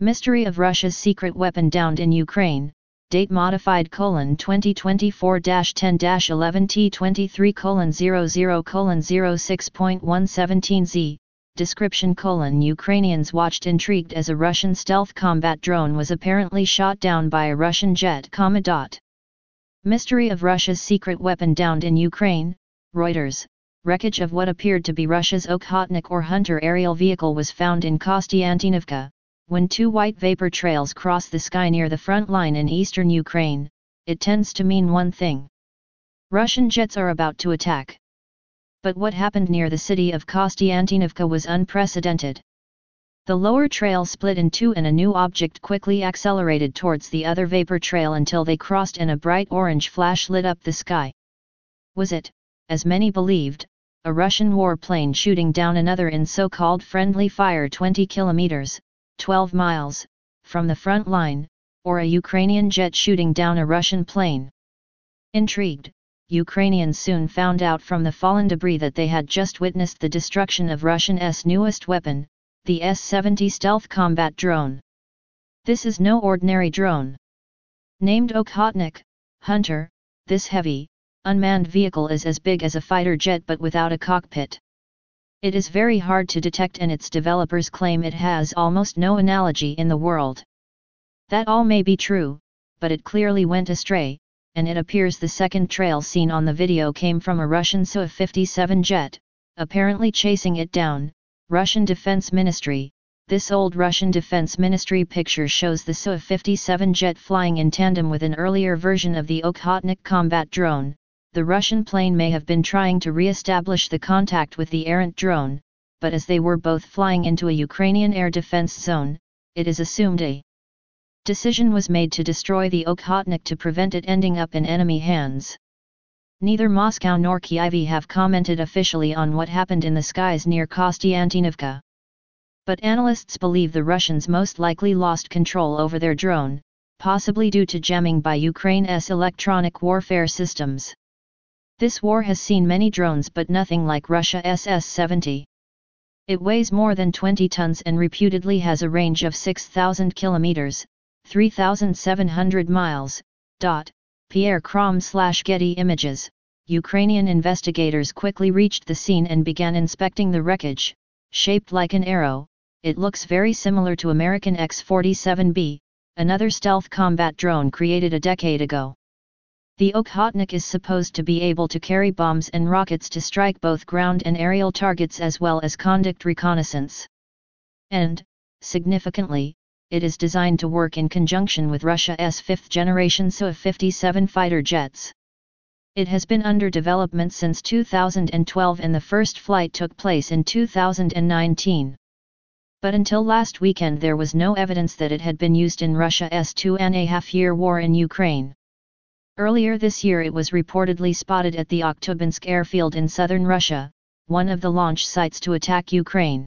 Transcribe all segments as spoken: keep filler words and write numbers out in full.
Mystery of Russia's secret weapon downed in Ukraine, date modified colon twenty twenty-four dash ten dash eleven T twenty-three colon zero zero colon zero six point one seventeen Z, description colon Ukrainians watched intrigued as a Russian stealth combat drone was apparently shot down by a Russian jet, comma dot. Mystery of Russia's secret weapon downed in Ukraine, Reuters. Wreckage of what appeared to be Russia's Okhotnik or Hunter aerial vehicle was found in Kostiantynivka. When two white vapor trails cross the sky near the front line in eastern Ukraine, it tends to mean one thing. Russian jets are about to attack. But what happened near the city of Kostiantynivka was unprecedented. The lower trail split in two and a new object quickly accelerated towards the other vapor trail until they crossed and a bright orange flash lit up the sky. Was it, as many believed, a Russian warplane shooting down another in so-called friendly fire twenty kilometers, twelve miles, from the front line, or a Ukrainian jet shooting down a Russian plane? Intrigued, Ukrainians soon found out from the fallen debris that they had just witnessed the destruction of Russia's newest weapon, the S seventy stealth combat drone. This is no ordinary drone. Named Okhotnik, Hunter, this heavy, unmanned vehicle is as big as a fighter jet but without a cockpit. It is very hard to detect and its developers claim it has almost no analogy in the world. That all may be true, but it clearly went astray, and it appears the second trail seen on the video came from a Russian Su fifty-seven jet, apparently chasing it down. Russian Defense Ministry. This old Russian Defense Ministry picture shows the Su fifty-seven jet flying in tandem with an earlier version of the Okhotnik combat drone. The Russian plane may have been trying to re-establish the contact with the errant drone, but as they were both flying into a Ukrainian air defense zone, it is assumed a decision was made to destroy the Okhotnik to prevent it ending up in enemy hands. Neither Moscow nor Kyiv have commented officially on what happened in the skies near Kostiantynivka. But analysts believe the Russians most likely lost control over their drone, possibly due to jamming by Ukraine's electronic warfare systems. This war has seen many drones but nothing like Russia's S seventy. It weighs more than twenty tons and reputedly has a range of six thousand kilometers, three thousand seven hundred miles. Dot. Pierre Crom slash Getty Images. Ukrainian investigators quickly reached the scene and began inspecting the wreckage. Shaped like an arrow, it looks very similar to American X forty-seven B, another stealth combat drone created a decade ago. The Okhotnik is supposed to be able to carry bombs and rockets to strike both ground and aerial targets as well as conduct reconnaissance. And, significantly, it is designed to work in conjunction with Russia's fifth-generation Su fifty-seven fighter jets. It has been under development since two thousand twelve and the first flight took place in two thousand nineteen. But until last weekend there was no evidence that it had been used in Russia's two-and-a-half-year war in Ukraine. Earlier this year it was reportedly spotted at the Oktyabinsk airfield in southern Russia, one of the launch sites to attack Ukraine.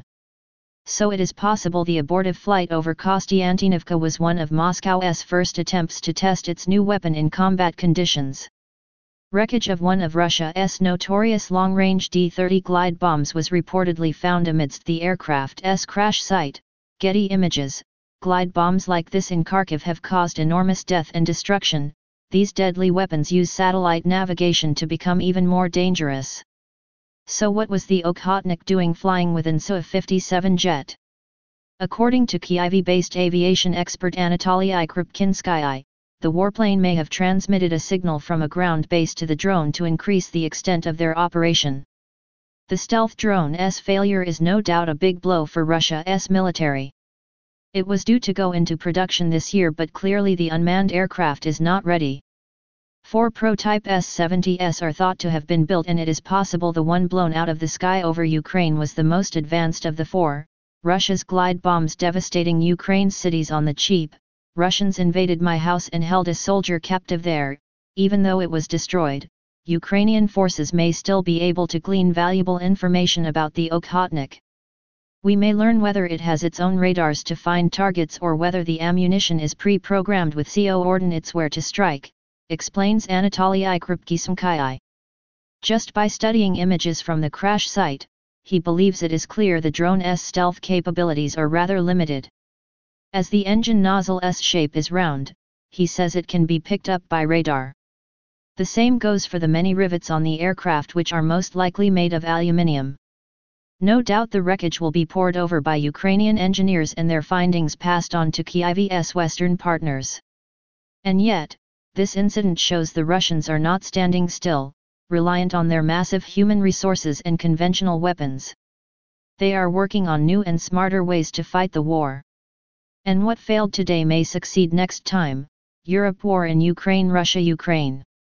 So it is possible the abortive flight over Kostiantynivka was one of Moscow's first attempts to test its new weapon in combat conditions. Wreckage of one of Russia's notorious long-range D thirty glide bombs was reportedly found amidst the aircraft's crash site. Getty Images. Glide bombs like this in Kharkiv have caused enormous death and destruction. These deadly weapons use satellite navigation to become even more dangerous. So what was the Okhotnik doing flying within Su fifty-seven jet? According to Kyiv-based aviation expert Anatoly Krupkinskyi, the warplane may have transmitted a signal from a ground base to the drone to increase the extent of their operation. The stealth drone's failure is no doubt a big blow for Russia's military. It was due to go into production this year but clearly the unmanned aircraft is not ready. Four prototype S seventies are thought to have been built and it is possible the one blown out of the sky over Ukraine was the most advanced of the four. Russia's glide bombs devastating Ukraine's cities on the cheap. Russians invaded my house and held a soldier captive there. Even though it was destroyed, Ukrainian forces may still be able to glean valuable information about the Okhotnik. We may learn whether it has its own radars to find targets or whether the ammunition is pre-programmed with coordinates where to strike, explains Anatoly Krupkinskyi. Just by studying images from the crash site, he believes it is clear the drone's stealth capabilities are rather limited. As the engine nozzle's shape is round, he says it can be picked up by radar. The same goes for the many rivets on the aircraft, which are most likely made of aluminium. No doubt the wreckage will be pored over by Ukrainian engineers and their findings passed on to Kyiv's Western partners. And yet, this incident shows the Russians are not standing still, reliant on their massive human resources and conventional weapons. They are working on new and smarter ways to fight the war. And what failed today may succeed next time. Europe war in Ukraine, Russia Ukraine.